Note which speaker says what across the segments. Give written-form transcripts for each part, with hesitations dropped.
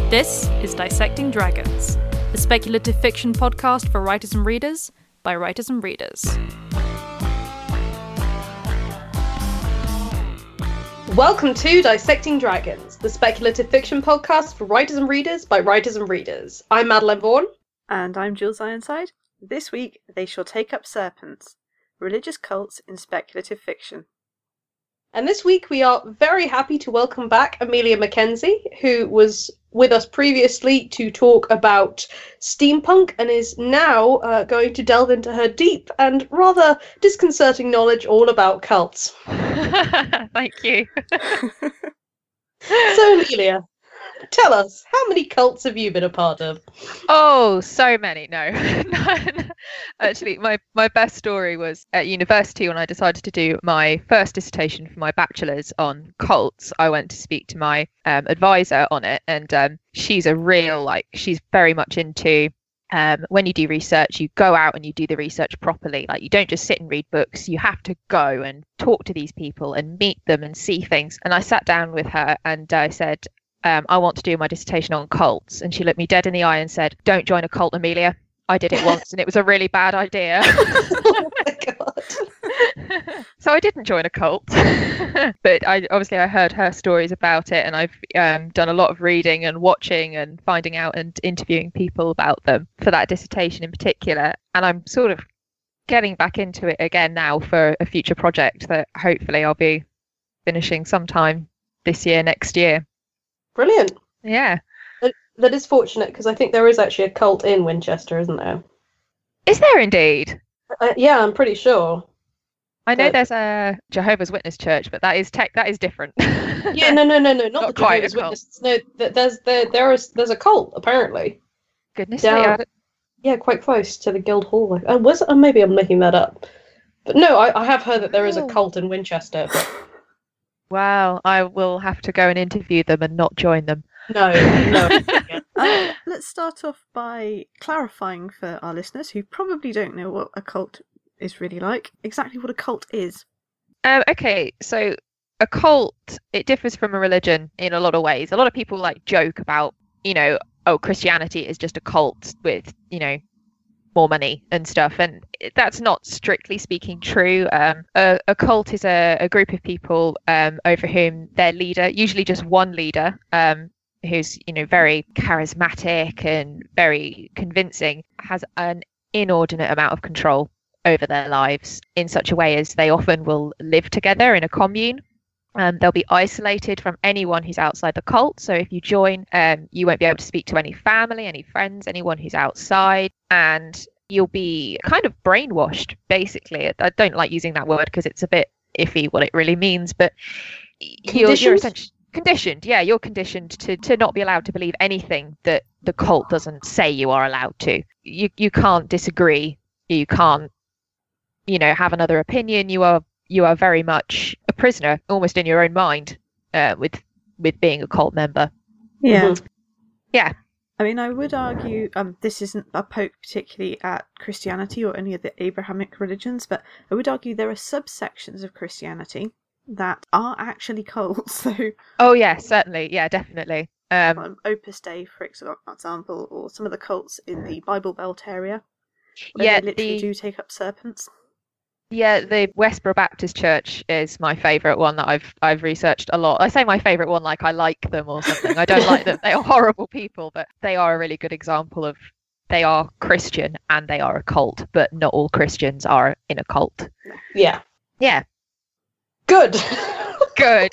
Speaker 1: This is Dissecting Dragons, a speculative fiction podcast for writers and readers by writers and readers.
Speaker 2: Welcome to Dissecting Dragons, the speculative fiction podcast for writers and readers by writers and readers. I'm Madeline Vaughan.
Speaker 3: And I'm Jules Ironside. This week, They Shall Take Up Serpents, Religious Cults in Speculative Fiction.
Speaker 2: And this week we are very happy to welcome back Amelia Mackenzie, who was with us previously to talk about steampunk and is now going to delve into her deep and rather disconcerting knowledge all about cults.
Speaker 4: Thank you.
Speaker 2: So Amelia, tell us, how many cults have you been a part of?
Speaker 4: Oh, so many. No. Actually, my best story was at university when I decided to do my first dissertation for my bachelor's on cults. I went to speak to my advisor on it, and she's she's very much into when you do research, you go out and you do the research properly. Like, you don't just sit and read books, you have to go and talk to these people and meet them and see things. And I sat down with her and I said, I want to do my dissertation on cults. And she looked me dead in the eye and said, "Don't join a cult, Amelia. I did it once and it was a really bad idea."
Speaker 2: Oh my god.
Speaker 4: So I didn't join a cult. But I heard her stories about it, and I've done a lot of reading and watching and finding out and interviewing people about them for that dissertation in particular. And I'm sort of getting back into it again now for a future project that hopefully I'll be finishing sometime this year, next year.
Speaker 2: Brilliant.
Speaker 4: Yeah.
Speaker 2: That is fortunate, because I think there is actually a cult in Winchester, isn't there?
Speaker 4: Is there indeed?
Speaker 2: Yeah, I'm pretty sure.
Speaker 4: I know there's a Jehovah's Witness church, but that is different.
Speaker 2: Yeah, no, not the
Speaker 4: quite
Speaker 2: Jehovah's
Speaker 4: a cult.
Speaker 2: Witnesses. No, there's a cult apparently.
Speaker 4: Goodness
Speaker 2: Down-
Speaker 4: me.
Speaker 2: Yeah, quite close to the Guildhall. Maybe I'm making that up. But no, I have heard that there is a cult in Winchester. But
Speaker 4: Wow, I will have to go and interview them and not join them.
Speaker 2: no.
Speaker 3: Let's start off by clarifying for our listeners who probably don't know what a cult is really like, exactly what a cult is.
Speaker 4: Okay, so a cult, it differs from a religion in a lot of ways. A lot of people joke about, Christianity is just a cult with, more money and stuff, and that's not strictly speaking true. A cult is a group of people over whom their leader, usually just one leader, who's very charismatic and very convincing, has an inordinate amount of control over their lives in such a way as they often will live together in a commune. They'll be isolated from anyone who's outside the cult. So if you join, you won't be able to speak to any family, any friends, anyone who's outside, and you'll be kind of brainwashed, basically. I don't like using that word because it's a bit iffy what it really means, but you're essentially conditioned. Yeah, you're conditioned to not be allowed to believe anything that the cult doesn't say you are allowed to. You can't disagree. You can't, have another opinion. You are very much a prisoner, almost in your own mind, with being a cult member.
Speaker 3: Yeah.
Speaker 2: Mhm.
Speaker 4: Yeah.
Speaker 3: I mean, I would argue this isn't a poke particularly at Christianity or any of the Abrahamic religions, but I would argue there are subsections of Christianity that are actually cults. So,
Speaker 4: Oh yeah, certainly. Yeah, definitely.
Speaker 3: Opus Dei, for example, or some of the cults in the Bible Belt area, where
Speaker 4: Yeah,
Speaker 3: they literally do take up serpents.
Speaker 4: Yeah, the Westboro Baptist Church is my favourite one that I've researched a lot. I say my favourite one like I like them or something. I don't like them. They are horrible people, but they are a really good example of, they are Christian and they are a cult, but not all Christians are in a cult.
Speaker 2: Yeah.
Speaker 4: Yeah.
Speaker 2: Good.
Speaker 4: Good.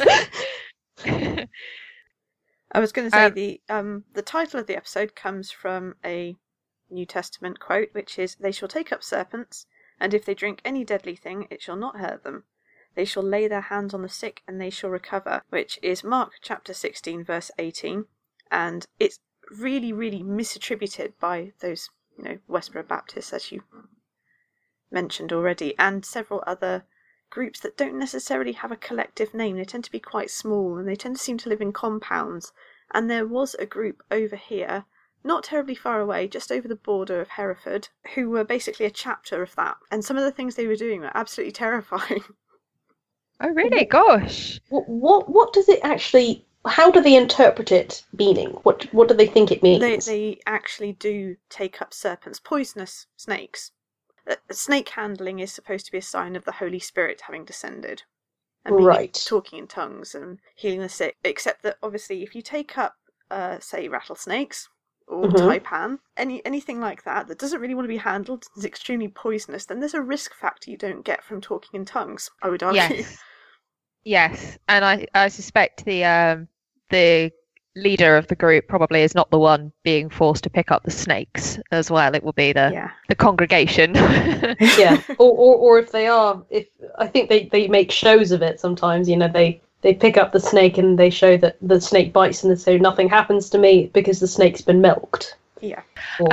Speaker 3: I was going to say the title of the episode comes from a New Testament quote, which is, "They shall take up serpents, and if they drink any deadly thing, it shall not hurt them. They shall lay their hands on the sick, and they shall recover," which is Mark chapter 16, verse 18. And it's really, really misattributed by those, Westboro Baptists, as you mentioned already, and several other groups that don't necessarily have a collective name. They tend to be quite small, and they tend to seem to live in compounds. And there was a group over here, not terribly far away, just over the border of Hereford, who were basically a chapter of that. And some of the things they were doing were absolutely terrifying.
Speaker 4: Oh really? Gosh.
Speaker 2: What does it actually how do they interpret it meaning? What do they think it means?
Speaker 3: They actually do take up serpents, poisonous snakes. Snake handling is supposed to be a sign of the Holy Spirit having descended. And being talking in tongues and healing the sick. Except that, obviously, if you take up, say, rattlesnakes or taipan, anything like that doesn't really want to be handled, is extremely poisonous, then there's a risk factor you don't get from talking in tongues, I would argue.
Speaker 4: Yes, and I suspect the leader of the group probably is not the one being forced to pick up the snakes as well. It will be the congregation.
Speaker 2: Yeah, or if they are, I think they make shows of it sometimes. You know, they pick up the snake and they show that the snake bites and they say nothing happens to me because the snake's been milked.
Speaker 3: Yeah.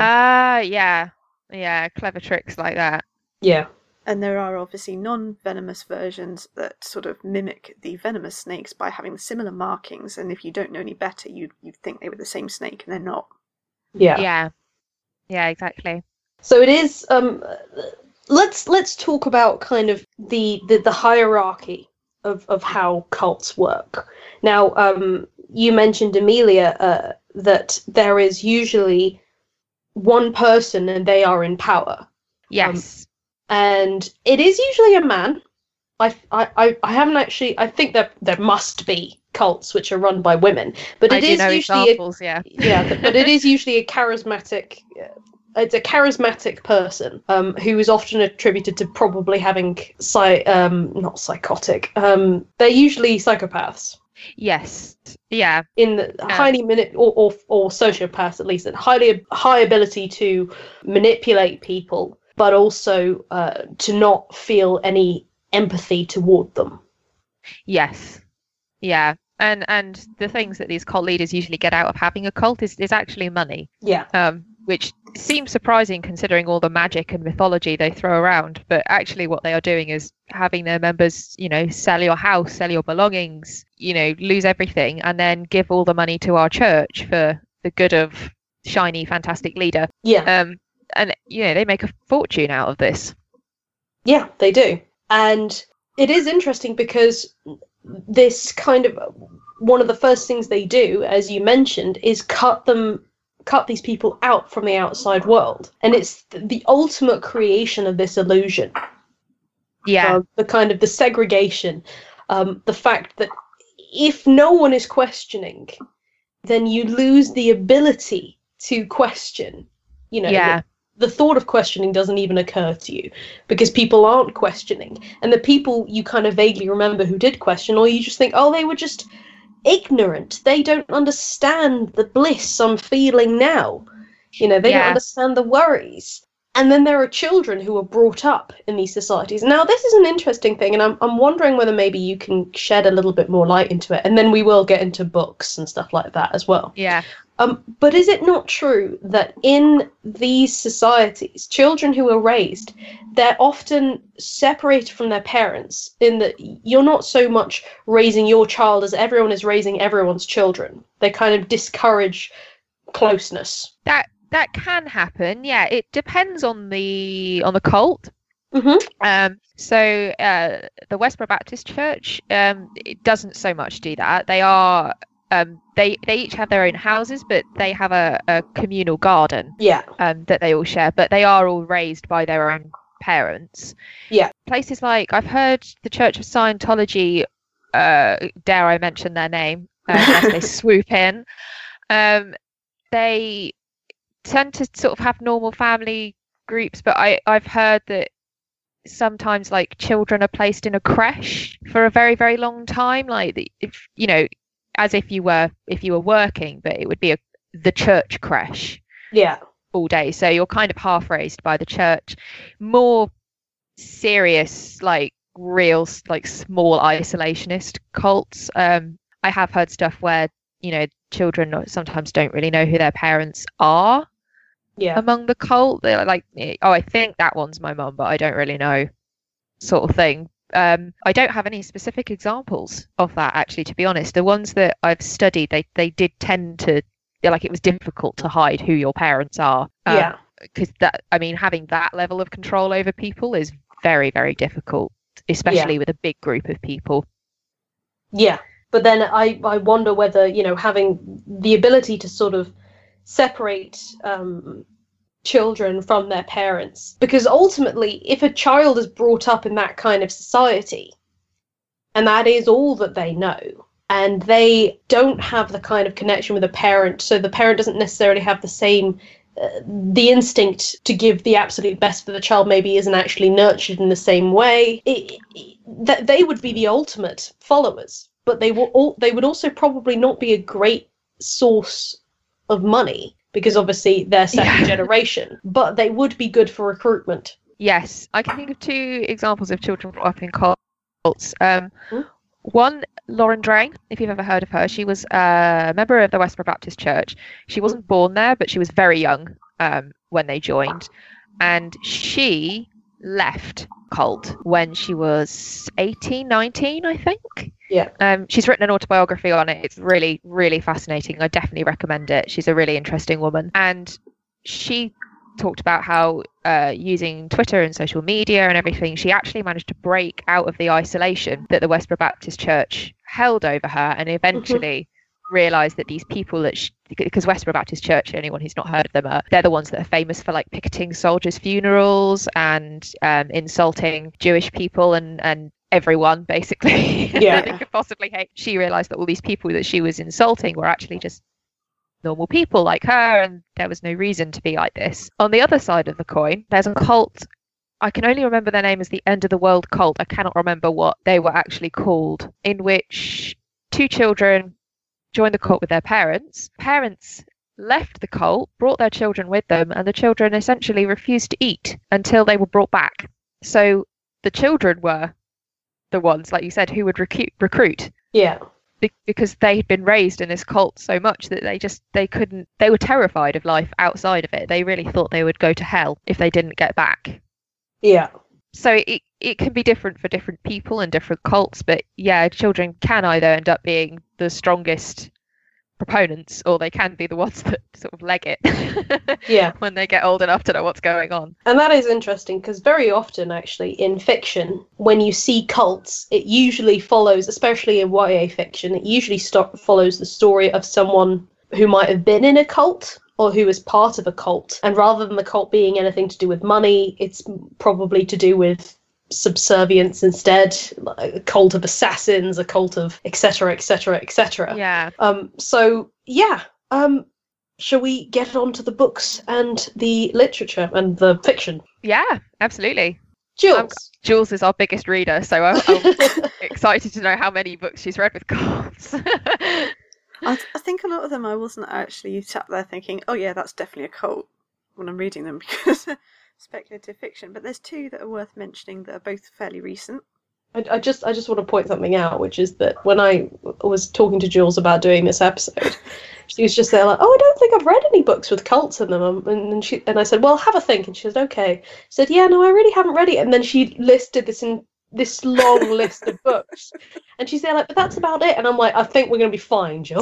Speaker 4: Yeah, clever tricks like that.
Speaker 2: Yeah.
Speaker 3: And there are obviously non-venomous versions that sort of mimic the venomous snakes by having similar markings, and if you don't know any better, you'd think they were the same snake, and they're not.
Speaker 2: Yeah,
Speaker 4: exactly.
Speaker 2: So it is. Let's talk about kind of the hierarchy of how cults work. Now, you mentioned, Amelia, that there is usually one person and they are in power.
Speaker 4: Yes.
Speaker 2: And it is usually a man. I haven't actually. I think there must be cults which are run by women, but it is usually
Speaker 4: examples,
Speaker 2: but it is usually a charismatic. It's a charismatic person who is often attributed to probably having not psychotic. They're usually psychopaths.
Speaker 4: Yes. Yeah.
Speaker 2: In the highly or sociopaths, at least, and high ability to manipulate people, but also to not feel any empathy toward them.
Speaker 4: Yes. Yeah. And the things that these cult leaders usually get out of having a cult is actually money.
Speaker 2: Yeah.
Speaker 4: Which seems surprising considering all the magic and mythology they throw around. But actually what they are doing is having their members, sell your house, sell your belongings, lose everything, and then give all the money to our church for the good of shiny, fantastic leader.
Speaker 2: Yeah.
Speaker 4: And, they make a fortune out of this.
Speaker 2: Yeah, they do. And it is interesting because this kind of, one of the first things they do, as you mentioned, is cut these people out from the outside world. And it's the ultimate creation of this illusion.
Speaker 4: Yeah.
Speaker 2: The kind of the segregation, the fact that if no one is questioning, then you lose the ability to question.
Speaker 4: Yeah.
Speaker 2: The thought of questioning doesn't even occur to you because people aren't questioning. And the people you kind of vaguely remember who did question, or you just think, oh, they were just ignorant. They don't understand the bliss I'm feeling now. They don't understand the worries. And then there are children who are brought up in these societies. Now, this is an interesting thing, and I'm wondering whether maybe you can shed a little bit more light into it. And then we will get into books and stuff like that as well.
Speaker 4: Yeah.
Speaker 2: But is it not true that in these societies, children who are raised, they're often separated from their parents in that you're not so much raising your child as everyone is raising everyone's children? They kind of discourage closeness.
Speaker 4: That can happen. Yeah, it depends on the cult.
Speaker 2: Mm-hmm.
Speaker 4: So the Westboro Baptist Church, it doesn't so much do that. They are. They each have their own houses, but they have a communal garden.
Speaker 2: Yeah.
Speaker 4: That they all share, but they are all raised by their own parents.
Speaker 2: Yeah.
Speaker 4: Places like, I've heard the Church of Scientology, dare I mention their name, as they swoop in. They tend to sort of have normal family groups, but I've heard that sometimes like children are placed in a creche for a very, very long time, like if as if you were working, but it would be the church creche.
Speaker 2: Yeah. All
Speaker 4: day. So you're kind of half raised by the church. More serious, like real, like small isolationist cults. I have heard stuff where, children sometimes don't really know who their parents are.
Speaker 2: Yeah.
Speaker 4: Among the cult. They're like, oh, I think that one's my mum, but I don't really know, sort of thing. I don't have any specific examples of that, actually, to be honest. The ones that I've studied, they did tend to, like, it was difficult to hide who your parents are.
Speaker 2: Yeah.
Speaker 4: Because having that level of control over people is very, very difficult, especially with a big group of people.
Speaker 2: Yeah. But then I wonder whether, having the ability to sort of separate children from their parents, because ultimately if a child is brought up in that kind of society and that is all that they know, and they don't have the kind of connection with a parent, so the parent doesn't necessarily have the same the instinct to give the absolute best for the child maybe isn't actually nurtured in the same way, that they would be the ultimate followers, but they would also probably not be a great source of money, because obviously they're second generation, but they would be good for recruitment.
Speaker 4: Yes, I can think of 2 examples of children brought up in cults. One, Lauren Drain, if you've ever heard of her. She was a member of the Westboro Baptist Church. She wasn't born there, but she was very young when they joined. And she left cult when she was 18, 19, I think.
Speaker 2: Yeah.
Speaker 4: She's written an autobiography on it. It's really, really fascinating. I definitely recommend it. She's a really interesting woman. And she talked about how using Twitter and social media and everything, she actually managed to break out of the isolation that the Westboro Baptist Church held over her, and eventually realised that these people because Westboro Baptist Church, anyone who's not heard of them, they're the ones that are famous for like picketing soldiers' funerals and insulting Jewish people and everyone basically that they could possibly hate. She realised that all these people that she was insulting were actually just normal people like her, and there was no reason to be like this. On the other side of the coin, there's a cult. I can only remember their name as the End of the World Cult. I cannot remember what they were actually called, in which 2 children joined the cult with their parents. Parents left the cult, brought their children with them, and the children essentially refused to eat until they were brought back. So the children were the ones, like you said, who would recruit.
Speaker 2: Yeah.
Speaker 4: Because they had been raised in this cult so much that they were terrified of life outside of it. They really thought they would go to hell if they didn't get back.
Speaker 2: Yeah.
Speaker 4: So it can be different for different people and different cults, but yeah, children can either end up being the strongest proponents, or they can be the ones that sort of leg it when they get old enough to know what's going on.
Speaker 2: And that is interesting, because very often actually in fiction, when you see cults, it usually follows, especially in YA fiction, it usually follows the story of someone who might have been in a cult or who is part of a cult, and rather than the cult being anything to do with money, it's probably to do with subservience instead, like a cult of assassins, a cult of etc, etc, etc.
Speaker 4: Yeah.
Speaker 2: Shall we get on to the books and the literature and the fiction?
Speaker 4: Yeah, absolutely.
Speaker 2: Jules
Speaker 4: is our biggest reader, so I'm excited to know how many books she's read with cults.
Speaker 3: I think a lot of them I wasn't actually sat there thinking, oh yeah, that's definitely a cult when I'm reading them, because speculative fiction. But there's 2 that are worth mentioning that are both fairly recent.
Speaker 2: I just want to point something out, which is that when I was talking to Jules about doing this episode, she was just there like, oh, I don't think I've read any books with cults in them. And I said, well, have a think. And she said, okay. She said, yeah, no, I really haven't read it. And then she listed this long list of books. And she's there like, but that's about it. And I'm like, I think we're going to be fine, Jules.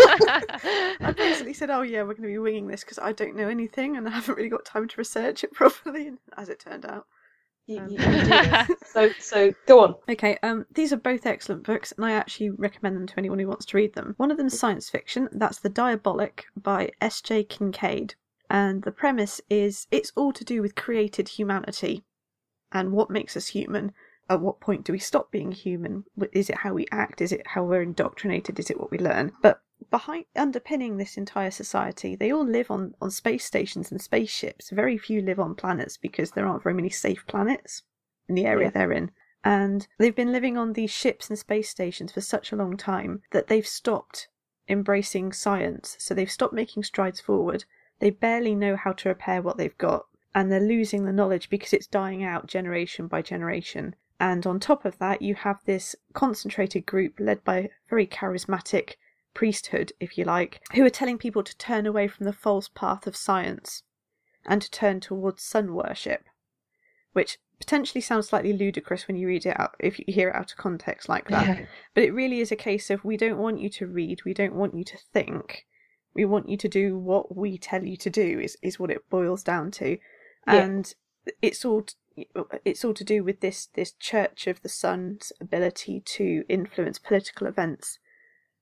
Speaker 3: I basically said, oh yeah, we're going to be winging this because I don't know anything and I haven't really got time to research it properly, as it turned out.
Speaker 2: You do. So go on.
Speaker 3: Okay, these are both excellent books, and I actually recommend them to anyone who wants to read them. One of them is science fiction. That's The Diabolic by S.J. Kincaid. And the premise is it's all to do with created humanity and what makes us human. At what point do we stop being human? Is it how we act? Is it how we're indoctrinated? Is it what we learn? But underpinning this entire society, they all live on space stations and spaceships. Very few live on planets because there aren't very many safe planets in the area they're in. And they've been living on these ships and space stations for such a long time that they've stopped embracing science. So they've stopped making strides forward. They barely know how to repair what they've got. And they're losing the knowledge because it's dying out generation by generation. And on top of that, you have this concentrated group led by a very charismatic priesthood, if you like, who are telling people to turn away from the false path of science and to turn towards sun worship, which potentially sounds slightly ludicrous when you read it out, if you hear it out of context like that. Yeah. But it really is a case of, we don't want you to read, we don't want you to think, we want you to do what we tell you to do, is what it boils down to. Yeah. And it's all to do with this Church of the Sun's ability to influence political events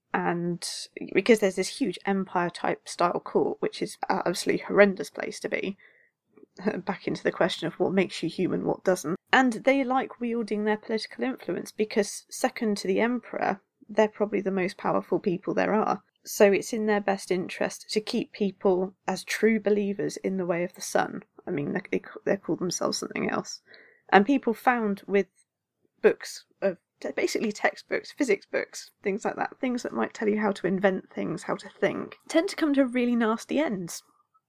Speaker 3: And because there's this huge empire type style court, which is an absolutely horrendous place to be, back into the question of what makes you human, what doesn't. And they like wielding their political influence because, second to the emperor, they're probably the most powerful people there are. So it's in their best interest to keep people as true believers in the way of the sun. I mean, they call themselves something else. And people found with books of basically textbooks, physics books, things like that, things that might tell you how to invent things, how to think, tend to come to really nasty ends.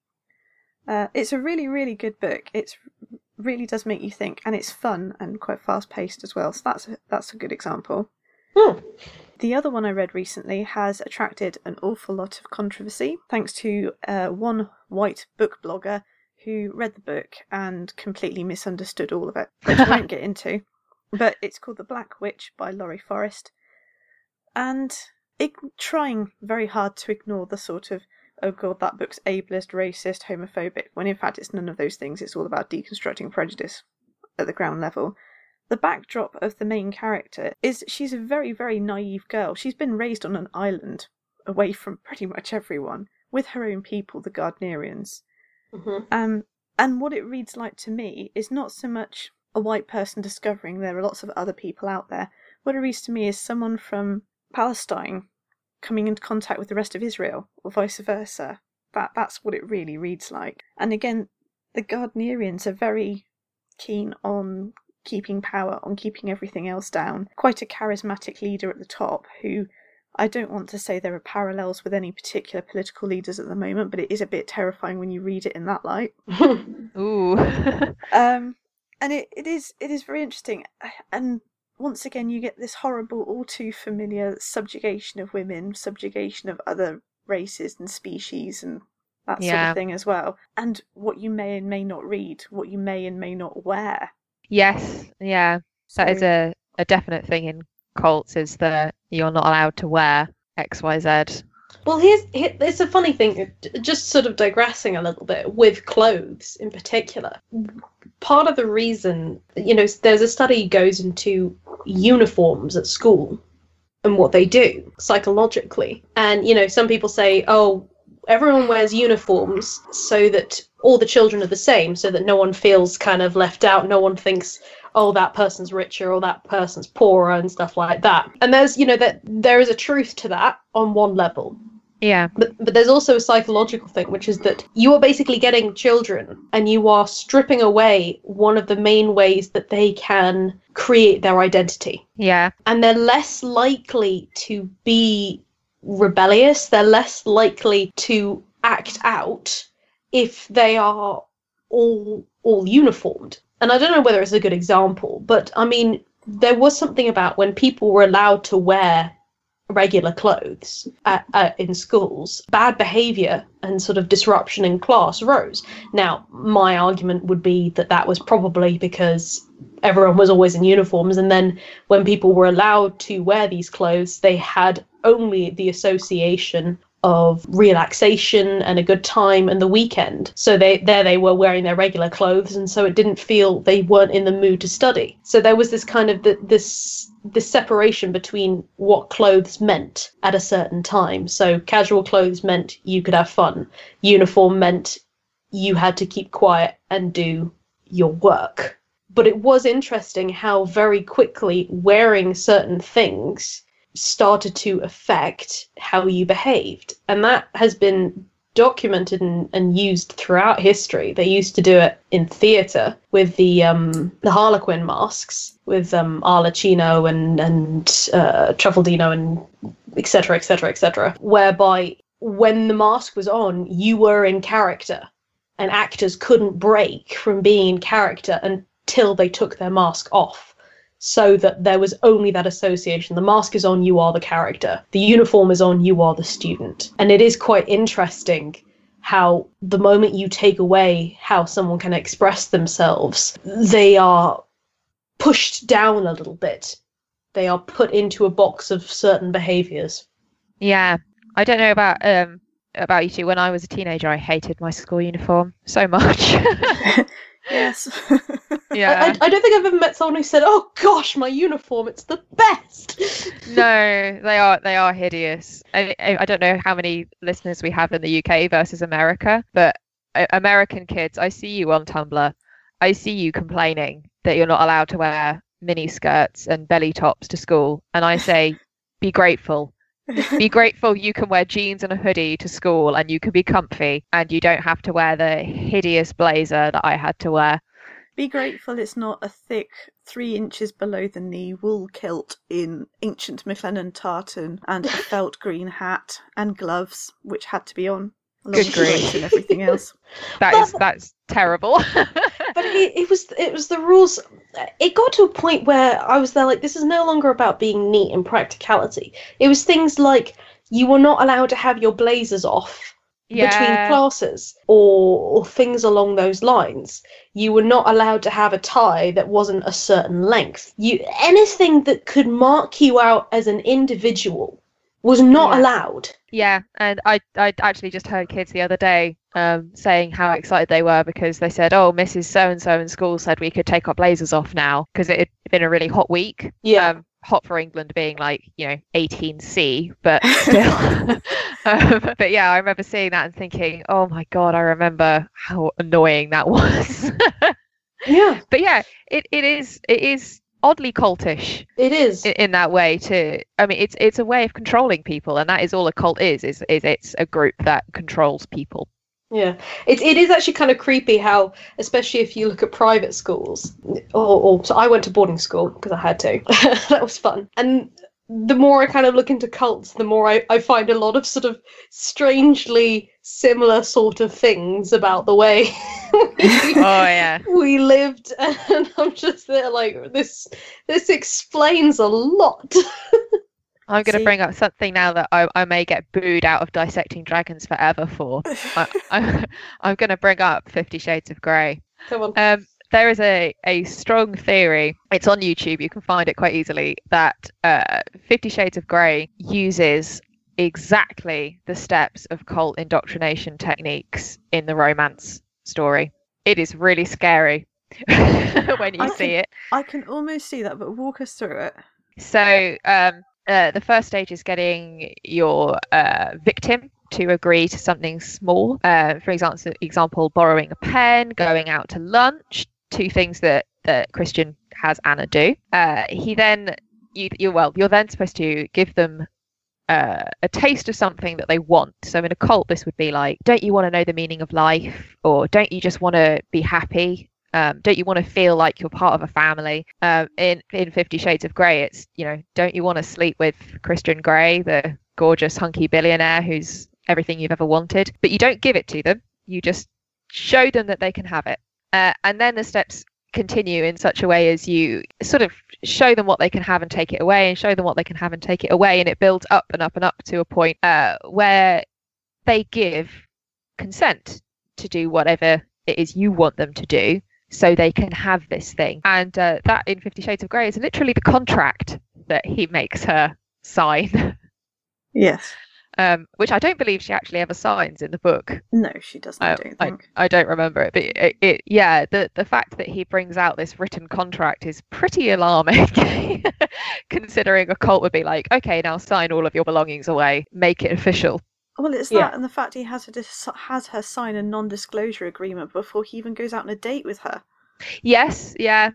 Speaker 3: It's a really, really good book. It really does make you think, and it's fun and quite fast-paced as well. So that's a good example. The other one I read recently has attracted an awful lot of controversy, thanks to one white book blogger who read the book and completely misunderstood all of it, which I won't get into. But it's called The Black Witch by Laurie Forrest. And trying very hard to ignore the sort of, oh god, that book's ableist, racist, homophobic, when in fact it's none of those things. It's all about deconstructing prejudice at the ground level. The backdrop of the main character is she's a very, very naive girl. She's been raised on an island, away from pretty much everyone, with her own people, the Gardnerians. Mm-hmm. And what it reads like to me is not so much a white person discovering there are lots of other people out there. What it reads to me is someone from Palestine coming into contact with the rest of Israel, or vice versa. That's what it really reads like. And again, the Gardnerians are very keen on keeping power, on keeping everything else down. Quite a charismatic leader at the top who, I don't want to say there are parallels with any particular political leaders at the moment, but it is a bit terrifying when you read it in that light.
Speaker 4: Ooh.
Speaker 3: And it is very interesting. And once again, you get this horrible, all too familiar subjugation of women, subjugation of other races and species and that sort of thing as well. And what you may and may not read, what you may and may not wear.
Speaker 4: Yes, yeah. That is a definite thing in cults, is that you're not allowed to wear XYZ.
Speaker 2: Well, it's a funny thing, just sort of digressing a little bit with clothes in particular. Part of the reason, there's a study goes into uniforms at school and what they do psychologically. And, some people say, oh, everyone wears uniforms so that all the children are the same, so that no one feels kind of left out. No one thinks, oh, that person's richer or that person's poorer and stuff like that. And there's, that there is a truth to that on one level.
Speaker 4: Yeah.
Speaker 2: But there's also a psychological thing, which is that you are basically getting children and you are stripping away one of the main ways that they can create their identity.
Speaker 4: Yeah.
Speaker 2: And they're less likely to be rebellious. They're less likely to act out if they are all uniformed. And I don't know whether it's a good example, but I mean, there was something about when people were allowed to wear regular clothes in schools, bad behaviour and sort of disruption in class rose. Now, my argument would be that was probably because everyone was always in uniforms, and then when people were allowed to wear these clothes, they had only the association of relaxation and a good time and the weekend. So they were wearing their regular clothes, and so it didn't feel they weren't in the mood to study. So there was this kind of this separation between what clothes meant at a certain time. So casual clothes meant you could have fun. Uniform meant you had to keep quiet and do your work. But it was interesting how very quickly wearing certain things started to affect how you behaved. And that has been documented and used throughout history. They used to do it in theatre with the Harlequin masks, with Arlecchino and Truffaldino and etc., etc., etc., whereby when the mask was on, you were in character, and actors couldn't break from being in character until they took their mask off, so that there was only that association. The mask is on, you are the character. The uniform is on, you are the student. And it is quite interesting how the moment you take away how someone can express themselves, they are pushed down a little bit. They are put into a box of certain behaviours.
Speaker 4: Yeah. I don't know about you two. When I was a teenager, I hated my school uniform so much.
Speaker 3: Yes.
Speaker 4: Yeah.
Speaker 2: I don't think I've ever met someone who said, "Oh gosh, my uniform, it's the best."
Speaker 4: No, they are hideous. I don't know how many listeners we have in the UK versus America, but American kids, I see you on Tumblr. I see you complaining that you're not allowed to wear mini skirts and belly tops to school, and I say, be grateful. Be grateful you can wear jeans and a hoodie to school and you can be comfy and you don't have to wear the hideous blazer that I had to wear.
Speaker 3: Be grateful it's not a thick 3 inches below the knee wool kilt in ancient McLennan tartan and a felt green hat and gloves, which had to be on.
Speaker 4: Good grief.
Speaker 3: And everything else.
Speaker 4: That's terrible.
Speaker 2: But it was the rules. It got to a point where I was there like, this is no longer about being neat and practicality. It was things like you were not allowed to have your blazers off between classes or things along those lines. You were not allowed to have a tie that wasn't a certain length. Anything that could mark you out as an individual was not allowed.
Speaker 4: Yeah, and I actually just heard kids the other day saying how excited they were because they said, oh, Mrs. So-and-so in school said we could take our blazers off now because it had been a really hot week.
Speaker 2: Yeah.
Speaker 4: Hot for England being like, 18C, but still. But yeah, I remember seeing that and thinking, oh my God, I remember how annoying that was.
Speaker 2: Yeah.
Speaker 4: But yeah, it is oddly cultish.
Speaker 2: It is
Speaker 4: in that way too. I mean, it's a way of controlling people, and that is all a cult is it's a group that controls people.
Speaker 2: Yeah, it is actually kind of creepy how, especially if you look at private schools, or so I went to boarding school because I had to. That was fun. And the more I kind of look into cults, the more I find a lot of sort of strangely similar sort of things about the way we lived, and I'm just there like, this explains a lot.
Speaker 4: I'm going to bring up something now that I may get booed out of Dissecting Dragons forever for. I'm going to bring up 50 Shades of Grey.
Speaker 2: Come on.
Speaker 4: There is a strong theory, it's on YouTube, you can find it quite easily, that 50 Shades of Grey uses exactly the steps of cult indoctrination techniques in the romance story. It is really scary when you see it.
Speaker 3: I can almost see that, but walk us through it.
Speaker 4: So the first stage is getting your victim to agree to something small. For example, borrowing a pen, going out to lunch, 2 things that Christian has Anna do. You're then supposed to give them a taste of something that they want. So in a cult, this would be like, don't you want to know the meaning of life? Or don't you just want to be happy? Don't you want to feel like you're part of a family? In 50 Shades of Grey, it's, don't you want to sleep with Christian Grey, the gorgeous hunky billionaire who's everything you've ever wanted? But you don't give it to them. You just show them that they can have it. And then the steps continue in such a way as you sort of show them what they can have and take it away, and show them what they can have and take it away. And it builds up and up and up to a point where they give consent to do whatever it is you want them to do, so they can have this thing. And that in 50 Shades of Grey is literally the contract that he makes her sign.
Speaker 3: Yes.
Speaker 4: Which I don't believe she actually ever signs in the book.
Speaker 3: No, she doesn't, I don't think.
Speaker 4: I don't remember it. But the fact that he brings out this written contract is pretty alarming, considering a cult would be like, okay, now sign all of your belongings away, make it official.
Speaker 3: Well, it's that, and the fact he has her sign a non-disclosure agreement before he even goes out on a date with her.
Speaker 4: Yes, yeah.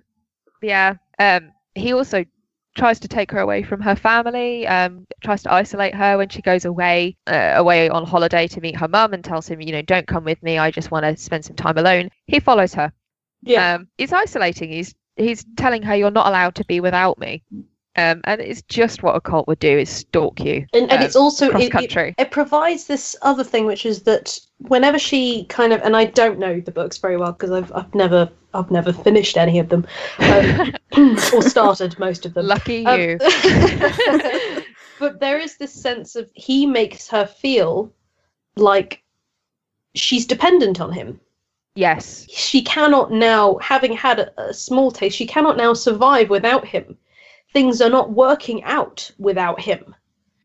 Speaker 4: He also tries to take her away from her family, tries to isolate her when she goes away on holiday to meet her mum, and tells him, don't come with me, I just want to spend some time alone. He follows her.
Speaker 2: Yeah.
Speaker 4: He's isolating. He's telling her, you're not allowed to be without me. And it's just what a cult would do, is stalk you.
Speaker 2: And it's also
Speaker 4: cross country.
Speaker 2: It provides this other thing, which is that whenever she kind of, and I don't know the books very well because I've never finished any of them, or started most of them.
Speaker 4: Lucky you.
Speaker 2: But there is this sense of, he makes her feel like she's dependent on him.
Speaker 4: Yes.
Speaker 2: She cannot now, having had a small taste, she cannot now survive without him. Things are not working out without him.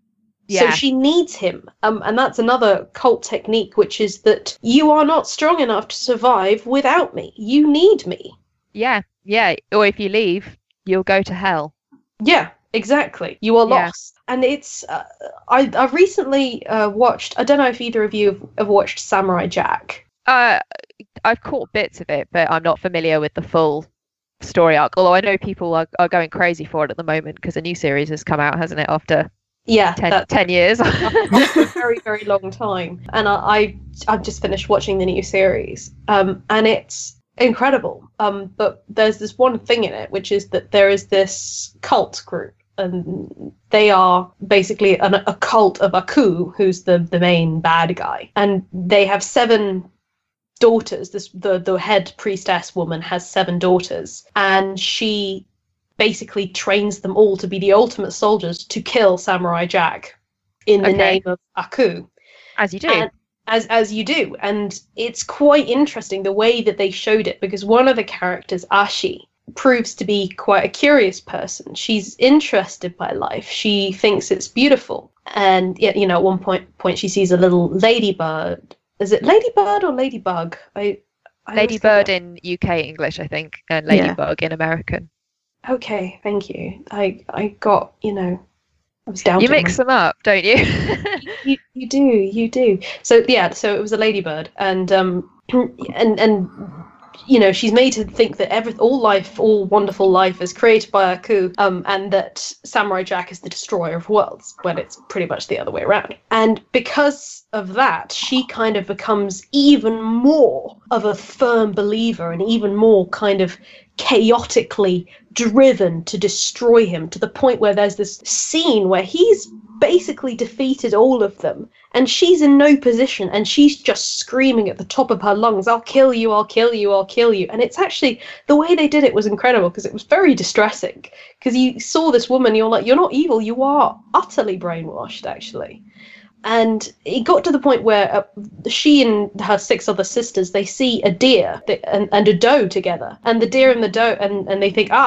Speaker 2: So she needs him. And that's another cult technique, which is that you are not strong enough to survive without me. You need me.
Speaker 4: Yeah. Or if you leave, you'll go to hell.
Speaker 2: Yeah, exactly. You are lost. And it's... I recently watched... I don't know if either of you have watched Samurai Jack.
Speaker 4: I've caught bits of it, but I'm not familiar with the full story arc. Although I know people are going crazy for it at the moment because a new series has come out, hasn't it, after... 10 years.
Speaker 2: For a very, very long time. And I've just finished watching the new series. And it's incredible. But there's this one thing in it, which is that there is this cult group. And they are basically a cult of Aku, who's the main bad guy. And they have 7 daughters. The head priestess woman has 7 daughters. And she basically trains them all to be the ultimate soldiers to kill Samurai Jack in the name of Aku.
Speaker 4: As you do.
Speaker 2: And, as you do. And it's quite interesting the way that they showed it, because one of the characters, Ashi, proves to be quite a curious person. She's interested by life. She thinks it's beautiful. And, you know, at one point she sees a little ladybird. Is it ladybird or ladybug?
Speaker 4: Ladybird in UK English, I think, and ladybug in American.
Speaker 2: Okay, thank you. I got, you know, I was down.
Speaker 4: You mix them up, don't you?
Speaker 2: you do. So so it was a ladybird, and you know, she's made to think that all wonderful life is created by Aku, and that Samurai Jack is the destroyer of worlds, when it's pretty much the other way around. And because of that, she kind of becomes even more of a firm believer and even more kind of chaotically driven to destroy him, to the point where there's this scene where he's basically defeated all of them and she's in no position and she's just screaming at the top of her lungs, I'll kill you, I'll kill you, I'll kill you. And it's actually, the way they did it was incredible, because it was very distressing, because you saw this woman, you're like, you're not evil, you are utterly brainwashed, actually. And it got to the point where she and her 6 other sisters, they see a deer and a doe together. And the deer and the doe, and they think,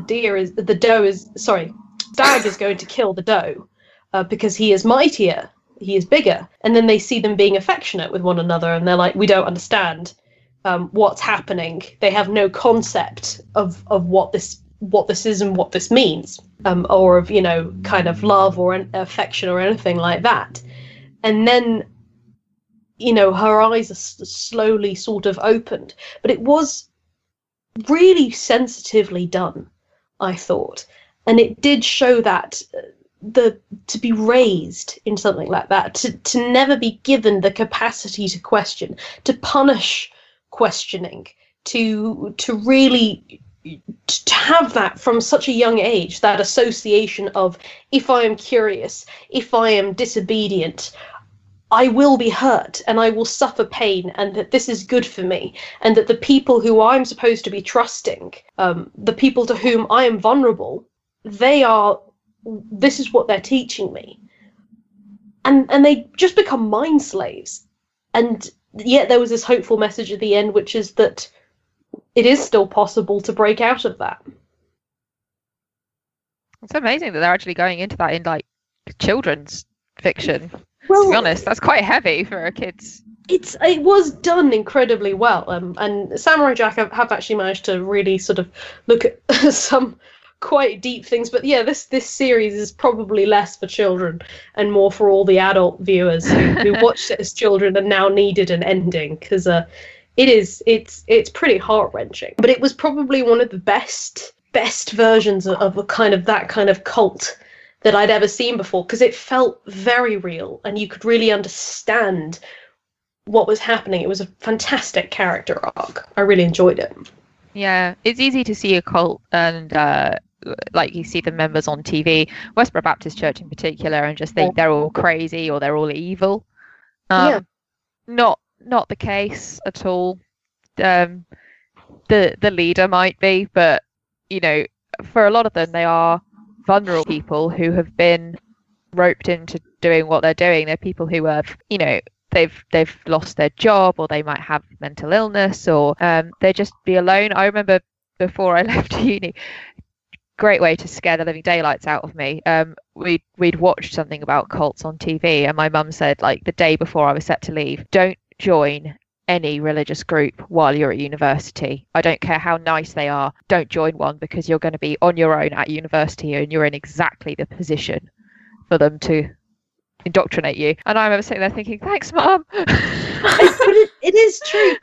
Speaker 2: Stag is going to kill the doe because he is mightier, he is bigger. And then they see them being affectionate with one another, and they're like, we don't understand what's happening. They have no concept of what this is and what this means, or of, you know, kind of love or affection or anything like that. And then, you know, her eyes are slowly sort of opened. But it was really sensitively done, I thought. And it did show that to be raised in something like that, to never be given the capacity to question, to punish questioning, to really... to have that from such a young age, that association of, if I am curious, if I am disobedient, I will be hurt and I will suffer pain, and that this is good for me, and that the people who I'm supposed to be trusting, the people to whom I am vulnerable, this is what they're teaching me. And they just become mind slaves. And yet there was this hopeful message at the end, which is that it is still possible to break out of that.
Speaker 4: It's amazing that they're actually going into that in, like, children's fiction.
Speaker 2: Well,
Speaker 4: to be honest, that's quite heavy for a kid's.
Speaker 2: It was done incredibly well, and Samurai Jack have actually managed to really sort of look at some quite deep things. But yeah, this series is probably less for children and more for all the adult viewers who watched it as children and now needed an ending, because it's pretty heart-wrenching. But it was probably one of the best versions of that kind of cult that I'd ever seen before, because it felt very real and you could really understand what was happening. It was a fantastic character arc. I really enjoyed it.
Speaker 4: Yeah, it's easy to see a cult and like you see the members on TV, Westboro Baptist Church in particular, and just think they're all crazy or they're all evil. Not the case at all. The leader might be, but you know, for a lot of them, they are vulnerable people who have been roped into doing what they're doing. They're people who have, you know, they've lost their job, or they might have mental illness, or they just be alone. I remember before I left uni, great way to scare the living daylights out of me. We'd watched something about cults on TV, and my mum said, like, the day before I was set to leave, don't join any religious group while you're at university. I don't care how nice they are, don't join one, because you're going to be on your own at university and you're in exactly the position for them to indoctrinate you. And I remember sitting there thinking, thanks, Mum.
Speaker 2: It is true.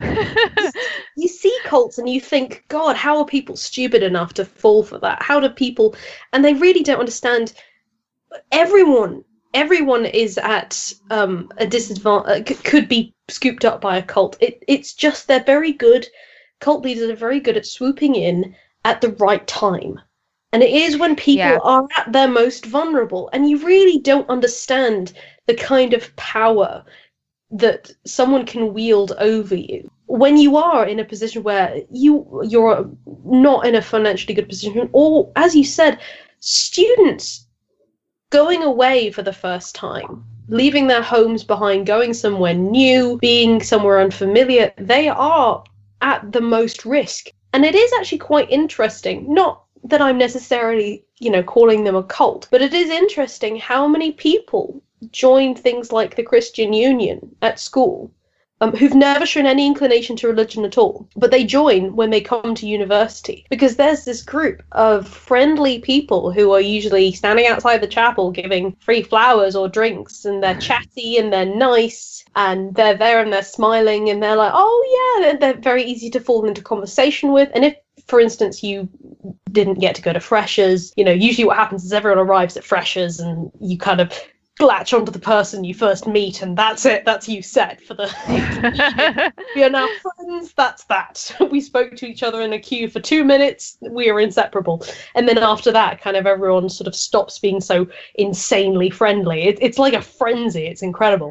Speaker 2: You see cults and you think, God, how are people stupid enough to fall for that? How do people... And they really don't understand. Everyone is at a disadvantage, could be scooped up by a cult. It's just they're very good. Cult leaders are very good at swooping in at the right time. And it is when people are at their most vulnerable, and you really don't understand the kind of power that someone can wield over you when you are in a position where you're not in a financially good position, or, as you said, students going away for the first time, leaving their homes behind, going somewhere new, being somewhere unfamiliar. They are at the most risk. And it is actually quite interesting, not that I'm necessarily, calling them a cult, but it is interesting how many people join things like the Christian Union at school, who've never shown any inclination to religion at all, but they join when they come to university, because there's this group of friendly people who are usually standing outside the chapel giving free flowers or drinks, and they're chatty and they're nice and they're there and they're smiling and they're like, oh yeah, they're very easy to fall into conversation with. And if, for instance, you didn't get to go to Freshers, usually what happens is everyone arrives at Freshers and you kind of latch onto the person you first meet, and that's it. That's you set for the... We are now friends, that's that. We spoke to each other in a queue for 2 minutes, we are inseparable. And then after that, kind of everyone sort of stops being so insanely friendly. It's like a frenzy, it's incredible.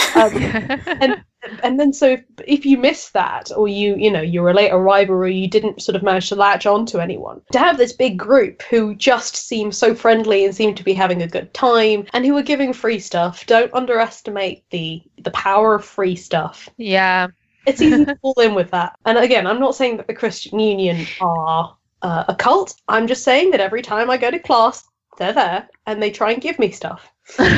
Speaker 2: And then so if you miss that, or you're a late arrival, or you didn't sort of manage to latch on to anyone, to have this big group who just seem so friendly and seem to be having a good time and who are giving free stuff, don't underestimate the power of free stuff.
Speaker 4: Yeah.
Speaker 2: It's easy to fall in with that. And again, I'm not saying that the Christian Union are a cult. I'm just saying that every time I go to class, they're there and they try and give me stuff.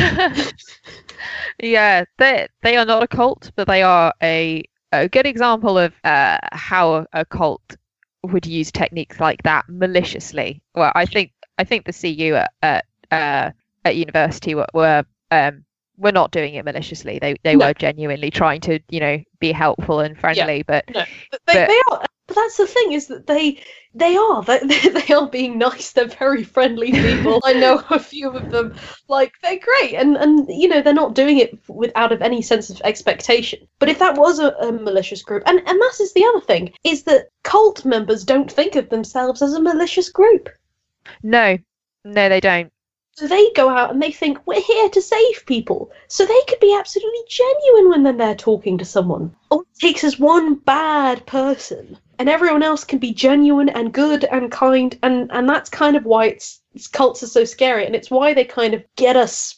Speaker 4: Yeah, they are not a cult, but they are a good example of how a cult would use techniques like that maliciously. Well, I think the CU at university were not doing it maliciously. They were genuinely trying to be helpful and friendly. But
Speaker 2: they are. But that's the thing, is that they are being nice. They're very friendly people. I know a few of them. Like, they're great, and they're not doing it out of any sense of expectation. But if that was a malicious group, and that is the other thing, is that cult members don't think of themselves as a malicious group.
Speaker 4: No, they don't.
Speaker 2: So they go out and they think, we're here to save people. So they could be absolutely genuine when they're talking to someone. All it takes is one bad person, and everyone else can be genuine and good and kind, and that's kind of why cults are so scary, and it's why they kind of get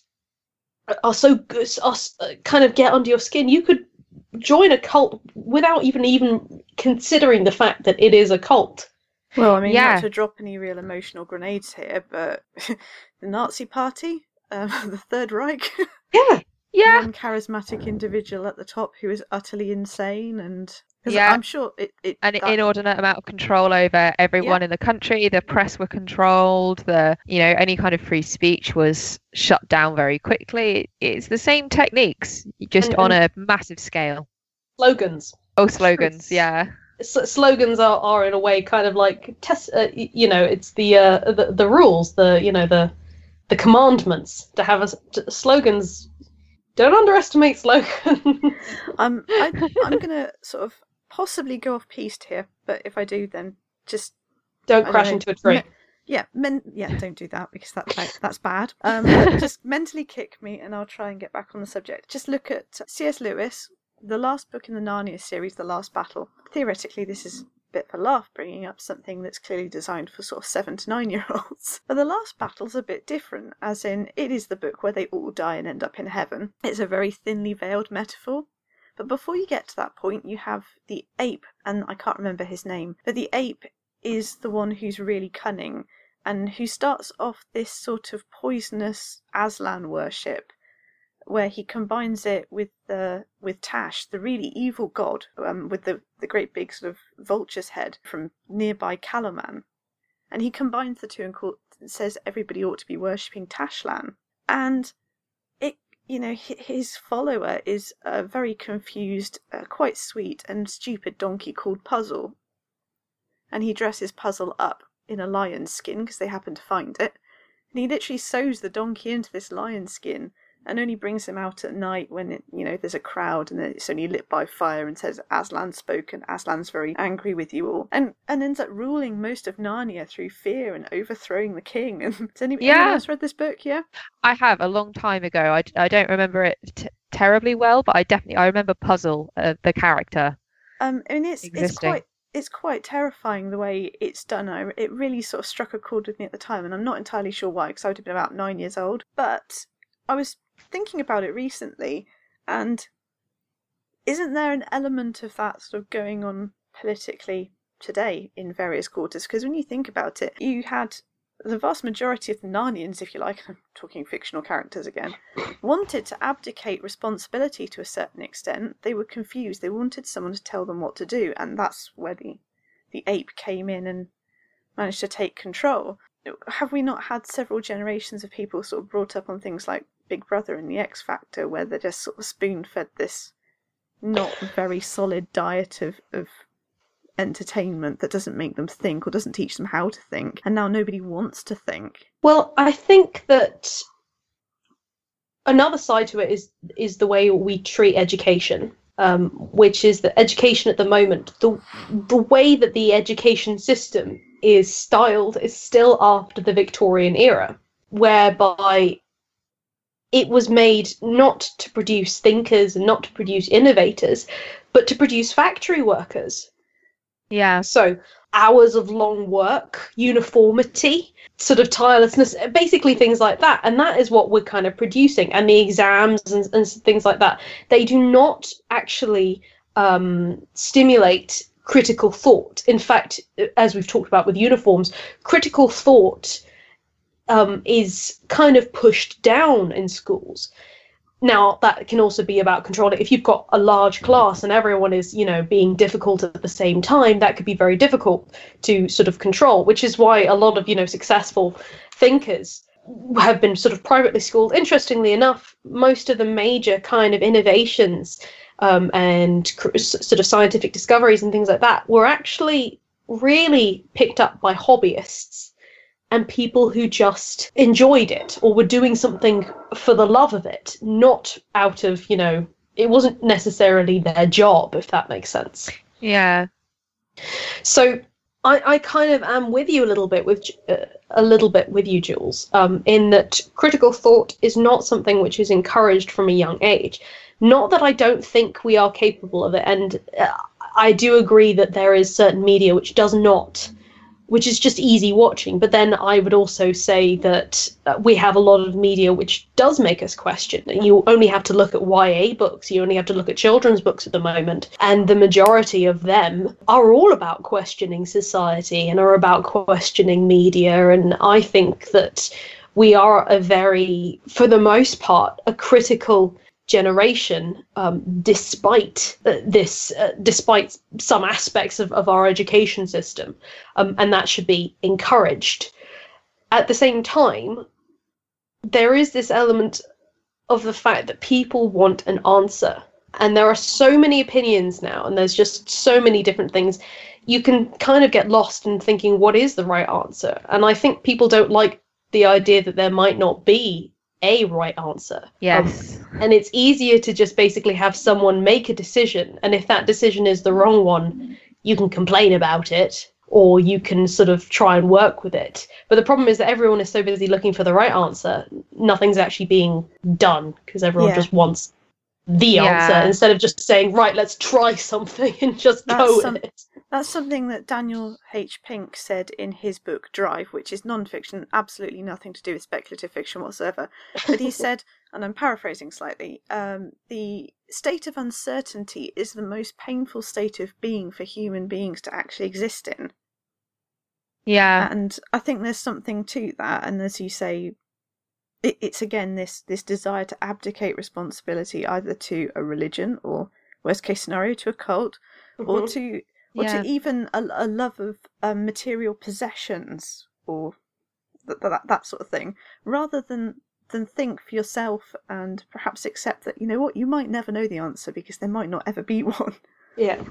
Speaker 2: kind of get under your skin. You could join a cult without even considering the fact that it is a cult.
Speaker 3: Well, I mean, not to drop any real emotional grenades here, but the Nazi Party, the Third Reich, one charismatic individual at the top who is utterly insane, and I'm sure an
Speaker 4: inordinate amount of control over everyone in the country. The press were controlled. Any kind of free speech was shut down very quickly. It's the same techniques, just on a massive scale.
Speaker 2: Slogans.
Speaker 4: Oh, slogans, yeah.
Speaker 2: Slogans are in a way kind of like it's the rules, the commandments to have slogans. Don't underestimate slogans.
Speaker 3: I'm gonna sort of possibly go off piste here, but if I do, then just
Speaker 2: don't crash into a tree.
Speaker 3: Don't do that, because that's bad. Just mentally kick me, and I'll try and get back on the subject. Just look at C.S. Lewis. The last book in the Narnia series, The Last Battle. Theoretically, this is a bit of a laugh, bringing up something that's clearly designed for sort of 7 to 9-year-olds. But The Last Battle's a bit different, as in, it is the book where they all die and end up in heaven. It's a very thinly veiled metaphor. But before you get to that point, you have the ape, and I can't remember his name, but the ape is the one who's really cunning and who starts off this sort of poisonous Aslan worship, where he combines it with Tash, the really evil god, with the great big sort of vulture's head from nearby Calaman, and he combines the two and says everybody ought to be worshipping Tashlan, and his follower is a very confused, quite sweet and stupid donkey called Puzzle, and he dresses Puzzle up in a lion's skin because they happen to find it, and he literally sews the donkey into this lion's skin and only brings him out at night when there's a crowd and it's only lit by fire, and says Aslan spoke and Aslan's very angry with you all, and ends up ruling most of Narnia through fear and overthrowing the king. And has anyone else read this book? Yeah,
Speaker 4: I have, a long time ago. I don't remember it terribly well, but I remember Puzzle, the character.
Speaker 3: It's quite terrifying the way it's done. It really sort of struck a chord with me at the time, and I'm not entirely sure why, because I would have been about 9 years old. But I was thinking about it recently, and isn't there an element of that sort of going on politically today in various quarters? Because when you think about it, you had the vast majority of the Narnians, if you like, I'm talking fictional characters again, wanted to abdicate responsibility to a certain extent. They were confused. They wanted someone to tell them what to do, and that's where the ape came in and managed to take control. Have we not had several generations of people sort of brought up on things like Big Brother and the X Factor, where they're just sort of spoon-fed this not very solid diet of entertainment that doesn't make them think or doesn't teach them how to think, and now nobody wants to think?
Speaker 2: Well, I think that another side to it is the way we treat education, which is that education at the moment, the way that the education system is styled is still after the Victorian era, whereby it was made not to produce thinkers and not to produce innovators, but to produce factory workers.
Speaker 4: Yeah.
Speaker 2: So hours of long work, uniformity, sort of tirelessness, basically things like that. And that is what we're kind of producing. And the exams and things like that, they do not actually stimulate critical thought. In fact, as we've talked about with uniforms, critical thought is kind of pushed down in schools. Now, that can also be about controlling. If you've got a large class and everyone is, being difficult at the same time, that could be very difficult to sort of control, which is why a lot of, successful thinkers have been sort of privately schooled. Interestingly enough, most of the major kind of innovations and sort of scientific discoveries and things like that were actually really picked up by hobbyists and people who just enjoyed it or were doing something for the love of it, not out of, it wasn't necessarily their job, if that makes sense.
Speaker 4: Yeah.
Speaker 2: So I kind of am with you a little bit with you, Jules, in that critical thought is not something which is encouraged from a young age. Not that I don't think we are capable of it, and I do agree that there is certain media which does not, which is just easy watching. But then I would also say that we have a lot of media which does make us question. You only have to look at YA books, you only have to look at children's books at the moment, and the majority of them are all about questioning society and are about questioning media. And I think that we are for the most part, a critical generation, despite some aspects of our education system, and that should be encouraged. At the same time, there is this element of the fact that people want an answer, and there are so many opinions now, and there's just so many different things. You can kind of get lost in thinking, what is the right answer? And I think people don't like the idea that there might not be a right answer.
Speaker 4: Yes.
Speaker 2: And it's easier to just basically have someone make a decision, and if that decision is the wrong one, you can complain about it, or you can sort of try and work with it. But the problem is that everyone is so busy looking for the right answer, nothing's actually being done, because everyone just wants the answer instead of just saying, right, let's try something and just go with it.
Speaker 3: That's something that Daniel H. Pink said in his book Drive, which is non-fiction, absolutely nothing to do with speculative fiction whatsoever. But he said, and I'm paraphrasing slightly, the state of uncertainty is the most painful state of being for human beings to actually exist in.
Speaker 4: Yeah.
Speaker 3: And I think there's something to that. And as you say, it's again this desire to abdicate responsibility either to a religion or, worst case scenario, to a cult, or to even a love of material possessions or that sort of thing, rather than think for yourself and perhaps accept that, you know what, you might never know the answer because there might not ever be one.
Speaker 2: Yeah.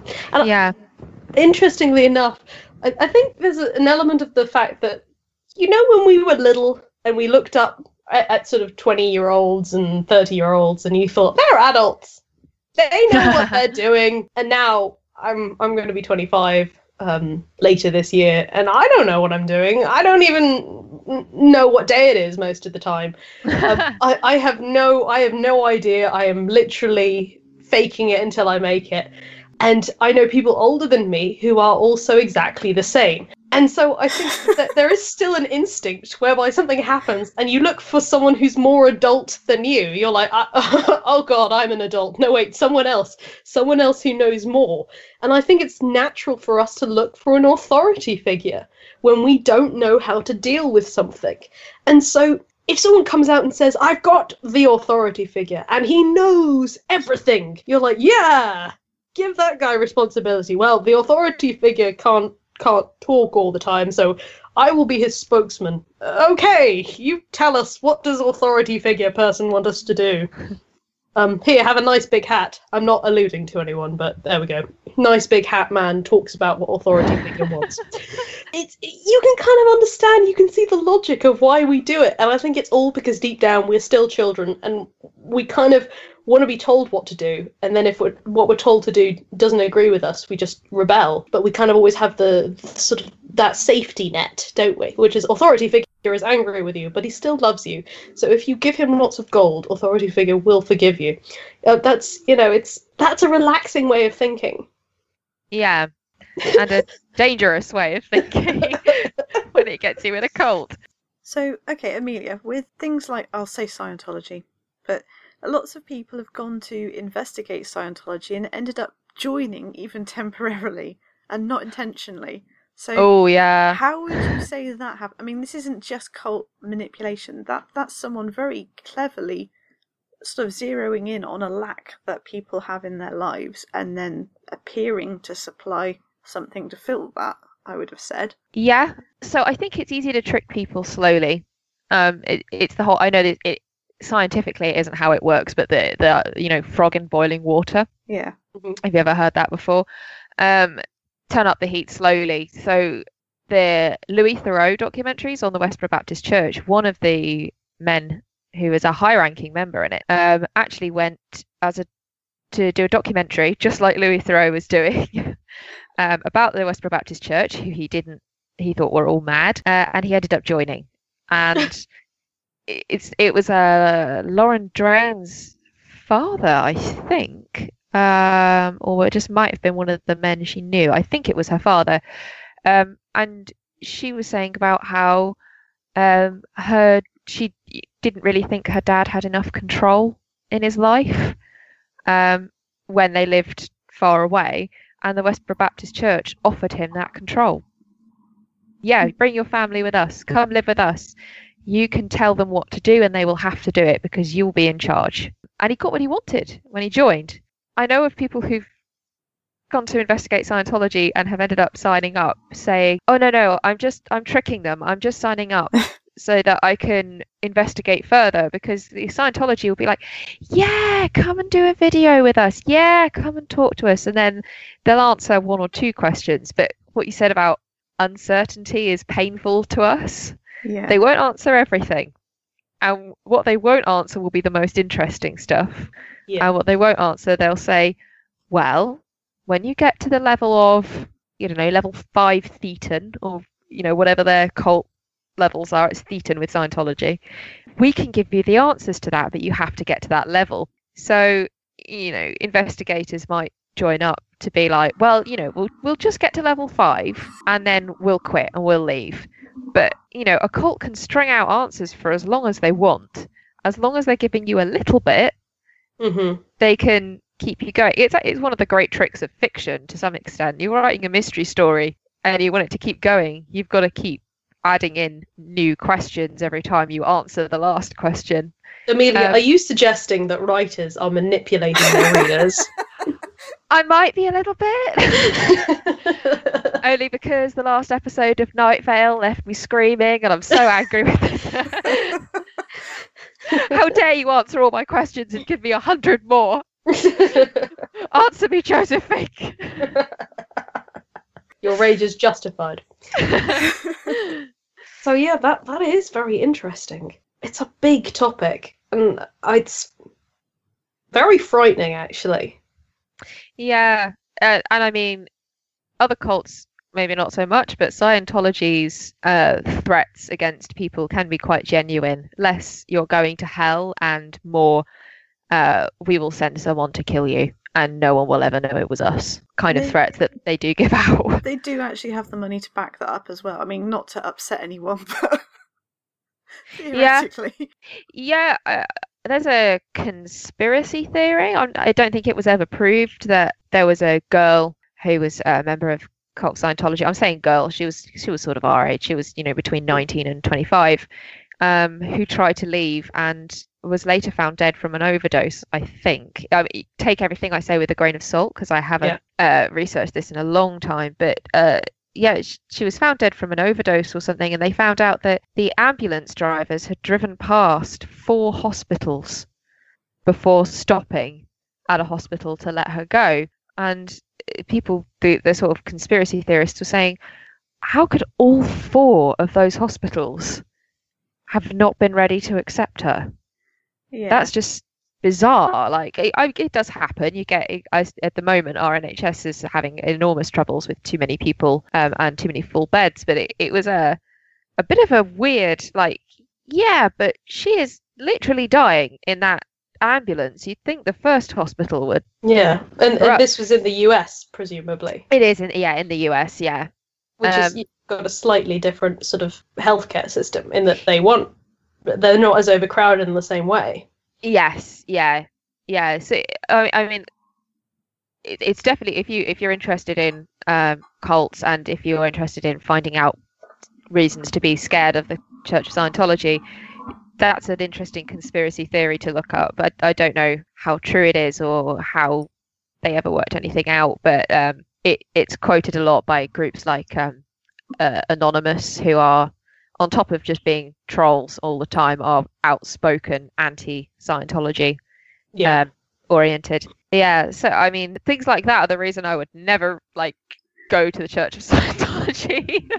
Speaker 2: Interestingly enough, I think there's an element of the fact that, you know, when we were little and we looked up at sort of 20-year-olds and 30-year-olds and you thought, they're adults, they know what they're doing. And now I'm going to be 25 later this year, and I don't know what I'm doing. I don't even know what day it is most of the time. I have no idea. I am literally faking it until I make it. And I know people older than me who are also exactly the same. And so I think that there is still an instinct whereby something happens and you look for someone who's more adult than you. You're like, oh God, I'm an adult. No, wait, someone else who knows more. And I think it's natural for us to look for an authority figure when we don't know how to deal with something. And so if someone comes out and says, I've got the authority figure and he knows everything, you're like, yeah, give that guy responsibility. Well, the authority figure can't talk all the time, so I will be his spokesman. Okay, you tell us, what does authority figure person want us to do? Here, have a nice big hat. I'm not alluding to anyone, but there we go. Nice big hat man talks about what authority figure wants. You can kind of understand, you can see the logic of why we do it, and I think it's all because deep down we're still children, and we kind of want to be told what to do, and then if what we're told to do doesn't agree with us, we just rebel. But we kind of always have the sort of that safety net, don't we? Which is authority figure is angry with you, but he still loves you. So if you give him lots of gold, authority figure will forgive you. That's a relaxing way of thinking.
Speaker 4: Yeah, and a dangerous way of thinking when it gets you in a cult.
Speaker 3: So, okay, Amelia, with things like, I'll say Scientology, but lots of people have gone to investigate Scientology and ended up joining even temporarily and not intentionally. So, how would you say that happened? I mean, this isn't just cult manipulation. That's someone very cleverly sort of zeroing in on a lack that people have in their lives and then appearing to supply something to fill that, I would have said.
Speaker 4: Yeah, so I think it's easy to trick people slowly. It's the whole, I know that scientifically it isn't how it works, but the frog in boiling water.
Speaker 3: Yeah.
Speaker 4: Have you ever heard that before? Turn up the heat slowly. So the Louis Theroux documentaries on the Westboro Baptist Church, one of the men who is a high-ranking member in it actually went to do a documentary, just like Louis Theroux was doing, about the Westboro Baptist Church, who he thought were all mad, and he ended up joining. And it was Lauren Drain's father, I think, or it just might have been one of the men she knew. I think it was her father, and she was saying about how she didn't really think her dad had enough control in his life when they lived far away, and the Westboro Baptist Church offered him that control. Yeah, bring your family with us, come live with us. You can tell them what to do and they will have to do it because you'll be in charge. And he got what he wanted when he joined. I know of people who've gone to investigate Scientology and have ended up signing up saying, oh no, I'm tricking them. I'm just signing up so that I can investigate further, because the Scientology will be like, yeah, come and do a video with us. Yeah, come and talk to us. And then they'll answer one or two questions. But what you said about uncertainty is painful to us.
Speaker 3: Yeah.
Speaker 4: They won't answer everything. And what they won't answer will be the most interesting stuff.
Speaker 2: Yeah.
Speaker 4: And what they won't answer, they'll say, well, when you get to the level of, level 5 Thetan, or, whatever their cult levels are, it's Thetan with Scientology, we can give you the answers to that, but you have to get to that level. So, investigators might join up to be like, well, we'll just get to level 5 and then we'll quit and we'll leave. But, a cult can string out answers for as long as they want. As long as they're giving you a little bit, they can keep you going. It's one of the great tricks of fiction to some extent. You're writing a mystery story and you want it to keep going, you've got to keep adding in new questions every time you answer the last question.
Speaker 2: Amelia, are you suggesting that writers are manipulating their readers?
Speaker 4: I might be a little bit. Only because the last episode of Night Vale left me screaming and I'm so angry with this. How dare you answer all my questions and give me 100 more? Answer me, Joseph Fink. Your
Speaker 2: rage is justified. So yeah, that is very interesting. It's a big topic, and it's very frightening, actually.
Speaker 4: Yeah, and I mean, other cults maybe not so much, but Scientology's threats against people can be quite genuine. Less you're going to hell, and more we will send someone to kill you, and no one will ever know it was us. Kind of threats that they do give out.
Speaker 3: They do actually have the money to back that up as well. I mean, not to upset anyone, but theoretically.
Speaker 4: Yeah. There's a conspiracy theory. I don't think it was ever proved that there was a girl who was a member of cult Scientology. I'm saying girl. She was sort of our age. She was, between 19 and 25, who tried to leave and was later found dead from an overdose, I think. Take everything I say with a grain of salt, because I haven't researched this in a long time. But she was found dead from an overdose or something, and they found out that the ambulance drivers had driven past 4 hospitals before stopping at a hospital to let her go. And people, the sort of conspiracy theorists, were saying, how could all 4 of those hospitals have not been ready to accept her? Yeah. That's just bizarre. Like, it does happen. You get, at the moment, our NHS is having enormous troubles with too many people and too many full beds. But it was a bit of a weird, like, yeah, but she is literally dying in that ambulance. You'd think the first hospital would.
Speaker 2: Yeah, and this was in the US, presumably.
Speaker 4: It is in the US, yeah.
Speaker 2: Which is, you've got a slightly different sort of healthcare system in that they're not as overcrowded in the same way.
Speaker 4: Yes, yeah. So I mean, it's definitely, if you're interested in cults, and if you're interested in finding out reasons to be scared of the Church of Scientology, that's an interesting conspiracy theory to look up. But I don't know how true it is or how they ever worked anything out. But it's quoted a lot by groups like Anonymous, who are, on top of just being trolls all the time, are outspoken anti-Scientology oriented. Yeah, so I mean, things like that are the reason I would never go to the Church of Scientology.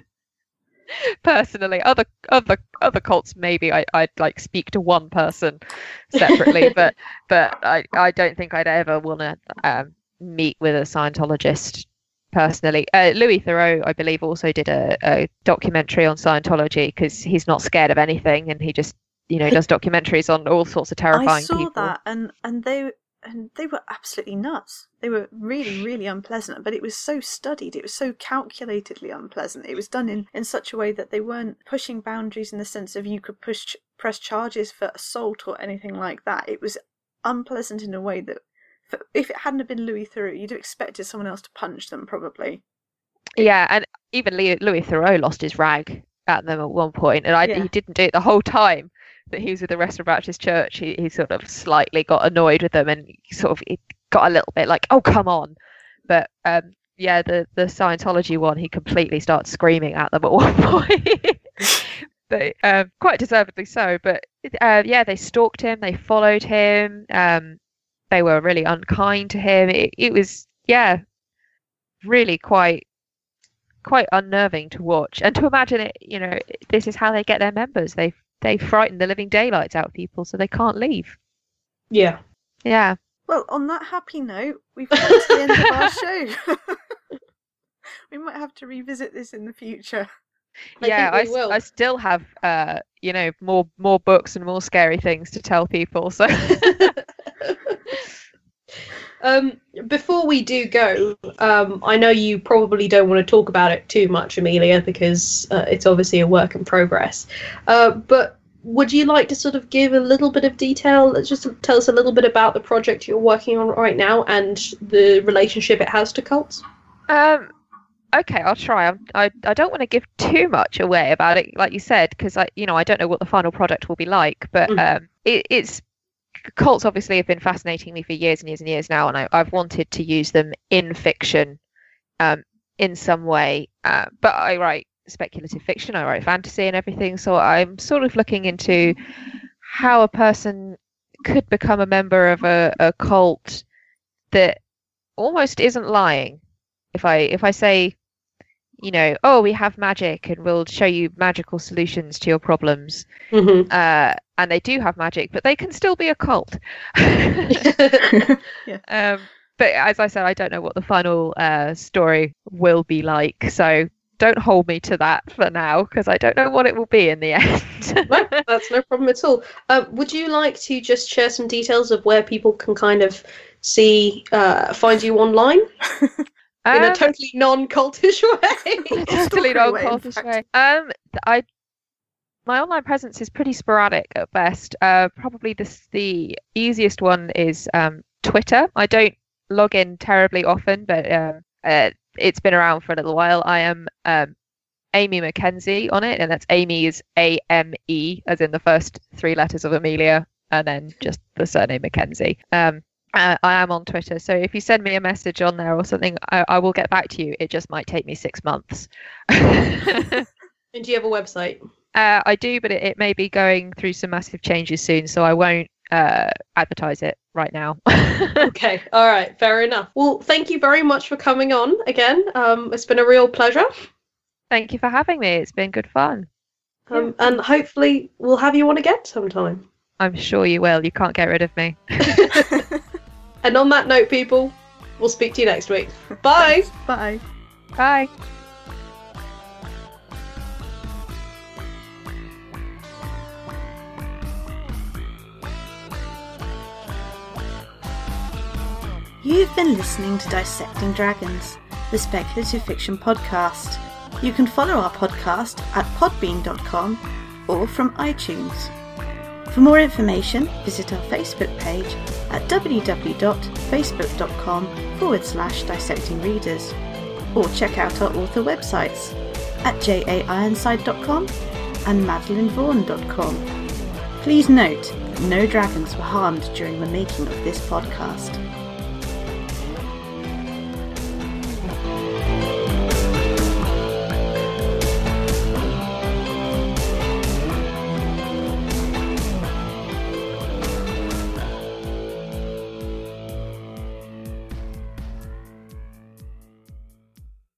Speaker 4: Personally, other cults maybe I'd speak to one person separately, but I don't think I'd ever want to meet with a Scientologist personally. Louis Theroux, I believe, also did a documentary on Scientology, because he's not scared of anything, and he just does documentaries on all sorts of terrifying people.
Speaker 3: I saw that, and they were absolutely nuts. They were really, really unpleasant, but it was so studied. It was so calculatedly unpleasant. It was done in such a way that they weren't pushing boundaries in the sense of you could press charges for assault or anything like that. It was unpleasant in a way that, if it hadn't been Louis Theroux, you'd have expected someone else to punch them, probably.
Speaker 4: Yeah, and even Louis Theroux lost his rag at them at one point, and he didn't do it the whole time that he was with the Restoration Baptist Church. He sort of slightly got annoyed with them, and he got a little bit like, oh, come on. But the Scientology one, he completely started screaming at them at one point. But quite deservedly so. But they stalked him, they followed him, they were really unkind to him. It was, really quite unnerving to watch, and to imagine it. This is how they get their members. They frighten the living daylights out of people, so they can't leave.
Speaker 2: Yeah.
Speaker 3: Well, on that happy note, we've come to the end of our show. We might have to revisit this in the future.
Speaker 2: I
Speaker 4: still have more books and more scary things to tell people. So.
Speaker 2: Before we do go, I know you probably don't want to talk about it too much, Amelia, because it's obviously a work in progress. But would you like to sort of give a little bit of detail? Just tell us a little bit about the project you're working on right now and the relationship it has to cults.
Speaker 4: Okay, I'll try. I don't want to give too much away about it, like you said, because I don't know what the final product will be like. But it's cults obviously have been fascinating me for years and years and years now, and I've wanted to use them in fiction, in some way. But I write speculative fiction, I write fantasy and everything, so I'm sort of looking into how a person could become a member of a cult that almost isn't lying. If I say, oh, we have magic and we'll show you magical solutions to your problems, and they do have magic, but they can still be a cult.
Speaker 3: Yeah.
Speaker 4: But as I said, I don't know what the final story will be like, so don't hold me to that for now, because I don't know what it will be in the end.
Speaker 2: No, that's no problem at all. Would you like to just share some details of where people can kind of find you online? In a totally non-cultish way.
Speaker 4: Totally non-cultish way. My online presence is pretty sporadic at best. Probably the easiest one is Twitter. I don't log in terribly often, but it's been around for a little while. I am Amy Mackenzie on it, and that's Amy is A-M-E, as in the first 3 letters of Amelia, and then just the surname Mackenzie. I am on Twitter, so if you send me a message on there or something, I will get back to you. It just might take me 6 months.
Speaker 2: And do you have a website?
Speaker 4: I do, but it may be going through some massive changes soon, so I won't advertise it right now.
Speaker 2: Okay, all right, fair enough. Well, thank you very much for coming on again. It's been a real pleasure.
Speaker 4: Thank you for having me. It's been good fun.
Speaker 2: And hopefully we'll have you on again sometime.
Speaker 4: I'm sure you will. You can't get rid of me.
Speaker 2: And on that note, people, we'll speak to you next week. Bye.
Speaker 3: Bye.
Speaker 4: Bye.
Speaker 3: You've been listening to Dissecting Dragons, the speculative fiction podcast. You can follow our podcast at podbean.com or from iTunes. For more information, visit our Facebook page at www.facebook.com/dissectingreaders, or check out our author websites at jaironside.com and madelinevaughan.com. Please note that no dragons were harmed during the making of this podcast.